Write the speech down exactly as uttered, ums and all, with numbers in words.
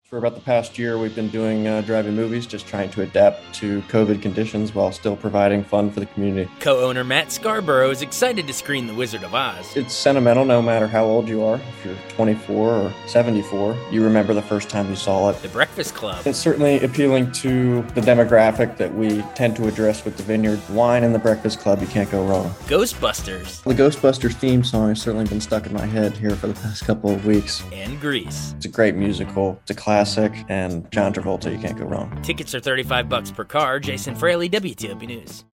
For about the past year, we've been doing uh, drive-in movies, just trying to adapt to COVID conditions while still providing fun for the community. Co-owner Matt Scarborough is excited to screen The Wizard of Oz. It's sentimental no matter how old you are. If you're twenty-four or seventy-four, you remember the first time you saw it. The Breakfast Club. It's certainly appealing to the demographic that we tend to address with the Vineyard. Wine and The Breakfast Club, you can't go wrong. Ghostbusters. The Ghostbusters theme song has certainly been stuck in my head here for the past couple of weeks. And Grease. It's a great musical. It's a classic, and John Travolta, you can't go wrong. Tickets are thirty-five bucks per car. Jason Fraley, W T O P News.